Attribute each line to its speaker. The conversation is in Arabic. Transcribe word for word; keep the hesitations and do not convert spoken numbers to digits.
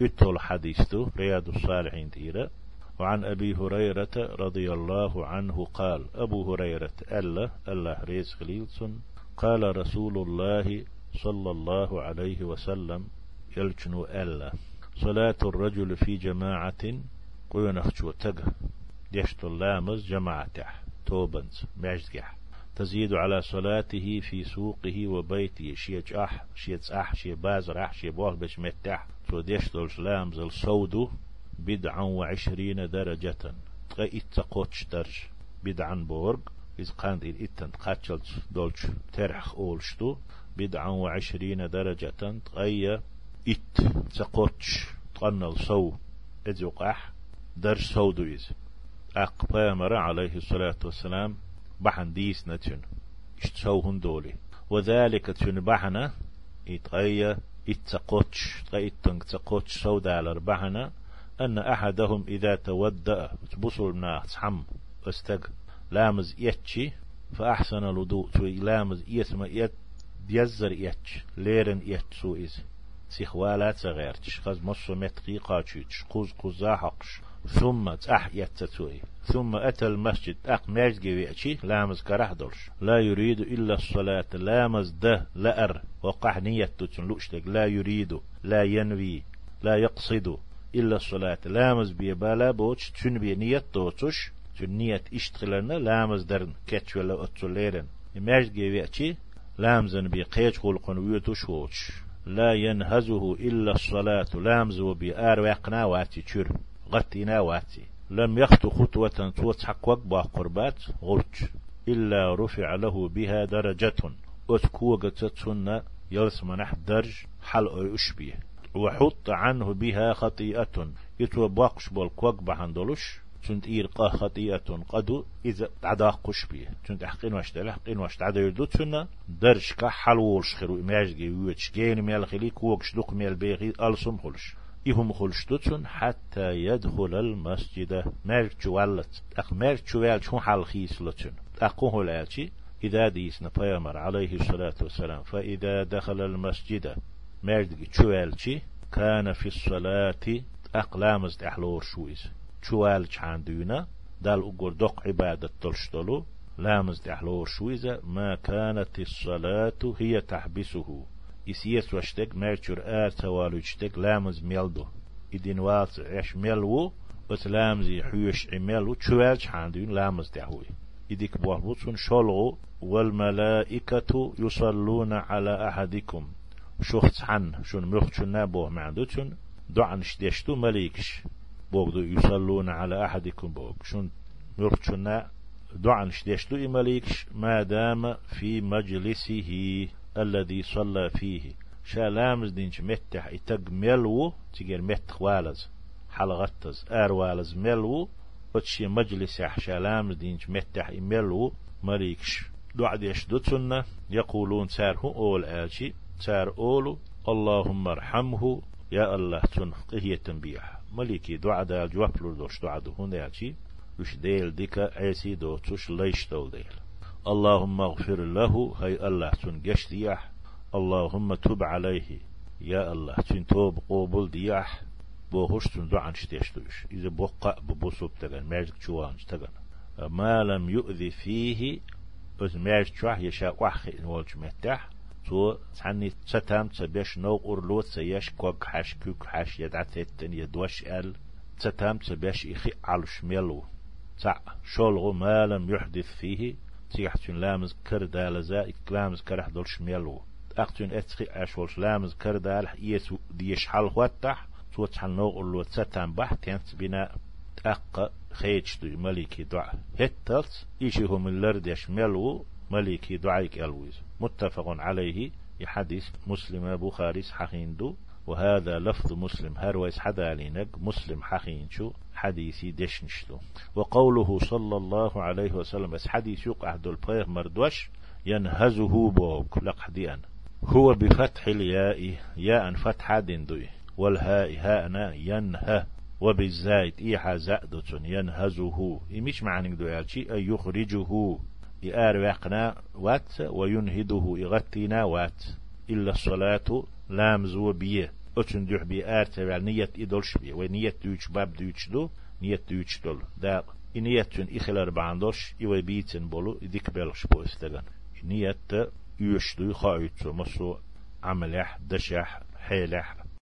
Speaker 1: اتول حديث رياض الصالحين تيرا. وعن أبي هريرة رضي الله عنه قال أبو هريرة ألا الله ريز خليلسون قال رسول الله صلى الله عليه وسلم يلجنو ألا صلاة الرجل في جماعة قينخشو تق يشتو اللامز جماعته توبنز معجدح تزيد على صلاته في سوقه وبيته شيج أح شيج أح شي بازر أح شي بوغ بش متح تو ديشتو اللامز الصودو بدعا وعشرين درجة تغي اتقوتش درج بدعا بورغ إذ قاند إن إتن تقاتشلت دولش ترح أولشتو بدعا وعشرين درجة تغي إت تقوتش تغنل صو إذ وقح درج صودو إذ أقبامر عليه الصلاة والسلام بحن ديس نتن اشتسوهن دولي وذلك تن بحنا إتغي إتقوتش تغي إتن تقوتش صودالر بحنا أن أحدهم إذا تودأ تبصر مناه تحم استق لامز يتشي فأحسن الوضوء توي لامز يسمى يت يزر يتش ليرن يتسو إز سيخوالات صغيرتش خز مصو متقي قاتشيتش قوز قوزا حقش ثم تأح يتسوي ثم أتى المسجد أق ماجد ويأتي لامز كره دولش لا يريد إلا الصلاة لامز ده لأر وقح نيته تنلوشتك لا يريد لا ينوي لا يقصد إلا الصلاة لامز بيبالا بوش تن بنية توتش تن نية اشتغلنا لامز درن كتش ولا أتوليرن ماجد ويأتي لامزن بقيج خلقن ويتوش هوش لا ينهزه إلا الصلاة لامز وبيار ويقنا واتي تشر غطينا واتي لم يخطو خطوة توتحق وقبا قربات غلج إلا رفع له بها درجة أتكوغة تتسنة يلس منح درج حل أشبيه وحط عنه بها خطيئة يتوبقش بالكوك بحندلوش تنت إيرقا خطيئة قدو إذا عداقش بيه تنت أحقين واشت أحقين واشت عدا يردو تسنة درج كحلولش خيرو إماجي ويوتش جين ميال خلي كوكش دوك ميال بيغي ألسم خلش إهم خلش تتسن حتى يدخل المسجد مرج والت أخ مرج والت شون حال خيس لتسن أقوه لاتي إذا ديسنا بيامر عليه الصلاة والسلام فإذا دخل المسجد مردق تشوالشي كان في الصلاة أقلامز أحلور شويز تشوالش عندنا دال أقول دق عبادة تلشتلو لامز أحلور شويزة ما كانت الصلاة هي تحبسه إسيس واشتك مرشور آر توالو اشتك لامز ميلدو إدين والس عش ميلو بس لامزي حيوش عميلو تشوالش عندنا لامز دحوي إديك بوحبوتون شلغو والملائكة يصلون على أحدكم شوخت حن شون مخشون نابوه معدوتون دعن شديشتو مليكش بوغدو يصلون على أحدكم بوغ شون مخشون دعن شديشتو مليكش ما دام في مجلسه الذي صلى فيه شالامز دينش متح اتق ملو تيجر متخ والز حلغتز ار والز ملو وتشي مجلس شالامز دينش متح ملو مليكش دعا ديشتو يقولون ساره أول آلشي سار أولو اللهم ارحمه يا الله تنقه هي تنبيح ملكي دعا دال جوابلو دوش دعا دهون يالشي وش ديل ديكا عيسي دو توش ليش دول ديل اللهم اغفر له هاي الله تنقش دياح اللهم تب عليه يا الله تنتوب قوبل دياح بوهوش تندعن شتيشتوش إذا بوقع ببوسوب تغن مارجك جوانج تغن ما لم يؤذي فيه بس مارجك جواه يشاء واحد نولج متاح تو تعني تتام تبيش نو أورلوت سياش كوك حاش كوك حاش يدعتين يدوش ال تتام تبيش إخي على شميلو تع شولغو ما لم يحدث فيه تيحتون لامز كردال زائد لامز كرح دول شميلو أقتون أتخي أشولش لامز كردال يسو ديش حال واتح تو تحل نو أورلوت تتام بح تنت بنا أق خيتش دو ملكي دعا هتلت إيشيهم اللرد يشميلو ملكي دعايك ألويز متفق عليه يحدث مسلم بخاري حقيندو وهذا لفظ مسلم هرويس حدالينك مسلم حقينشو حديثي دشنشلو وقوله صلى الله عليه وسلم بس حديث يقع دول بيغ مردوش ينهزه بوك لقحديان هو بفتح الياء ياء فتح دندوي والهاء هاءنا ينهى وبالزايد إيحا زائدة ينهزه إميش معنى دو يالشي أي يخرجه يار وقنا وات وينهده يغتينا وات إلا الصلاة لامز وبيه أتن دح بي آرتبال نية إدولش بي ونية دوش باب دوش دو نية دوش دول دا نية إخلال باندوش إيوه بيتن بولو إديك بلش بو استغان نية يوش دو خايتو مسو عملح دشح حيلح